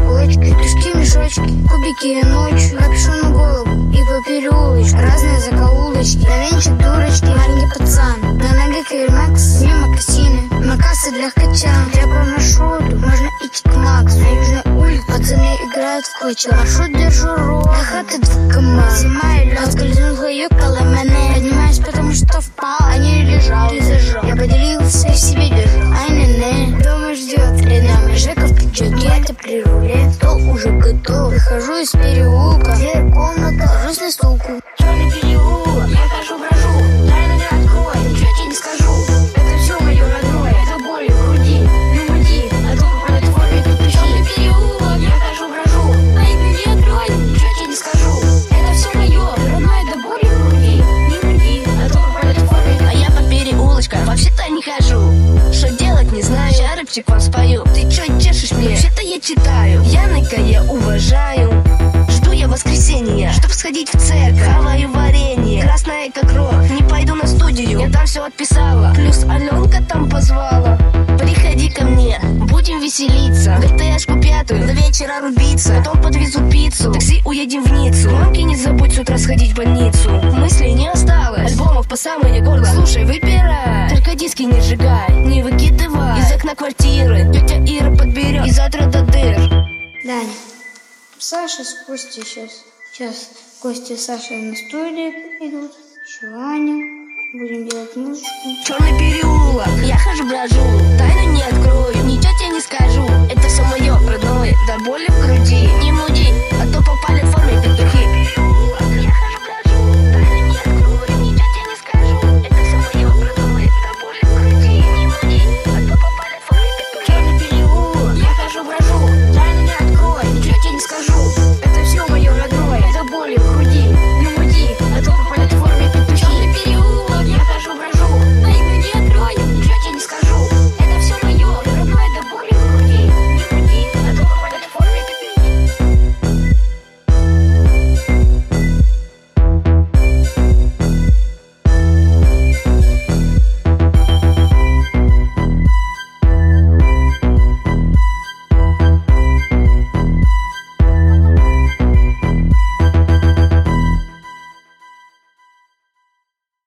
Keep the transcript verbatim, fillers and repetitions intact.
цветочки, петушки, мешочки, кубики ночью, капюшон на голову и по переулочку, разные закоулочки, на венчик дурочки, маленький пацан, на ноге кавермакс, мимо кассины, на кассы для качан, для по маршруту можно идти к Максу, на южной улице пацаны играют в клочок, маршрут держу ровно, до хаты два КамАЗа, зима и лед, скользнул хаюк коло мене, поднимаюсь, потому что впал, а не лежал, ты зажал, я поделился и в себе держал, ай не-не, дома ждет, рядом Жеков печет, я-то при руле, стол уже готов, выхожу из переулка, дверь комната, ложусь на стулку, черный переулок, я хожу, брожу, тайну не открой, ничего тебе не скажу, это все мое родное, это боль в груди, не уйди, а то попадет в форме петухи, черный переулок, я хожу, брожу, тайну не открой, ничего тебе не скажу, это все мое родное, это боль в груди, не уйди, а то попадет в форме петухи. А я по переулочкам вообще-то не хожу, что делать не знаю, я рэпчик вам спою. Ты чё чешешь мне? Вообще-то я читаю, Яныка я уважаю, жду я воскресенья, чтоб сходить в церковь, хаваю варенье, красное как рог, не пойду на студию, я там все отписала, плюс Аленка там позвала, приходи ко мне, будем веселиться, ГТшку пятую, до вечера рубиться, потом подвезу пиццу, такси уедем в Ниццу, мамки не забудь с утра сходить в больницу, мыслей не осталось, альбомов по самое горло, слушай, выбирай, только диски не сжигай, не выкидывай из окна квартиры, тетя Ира подберет и завтра до дыр. Даня, Саша с Костей сейчас. Сейчас Костя и Саша на студии идут. Еще Аня. Будем делать музычку. Черный переулок, я хожу, брожу, тайну не открою, ничего тебе не скажу, это все мое родное, до боли в груди, не муди, а то попали в форме петухи. Я хожу, брожу, тайну не открою, ничего тебе не скажу, это все мое родное, до боли в груди, не муди, а то попали в форме петухи. Черный переулок, я хожу, брожу, тайну не открой, ничего тебе не скажу.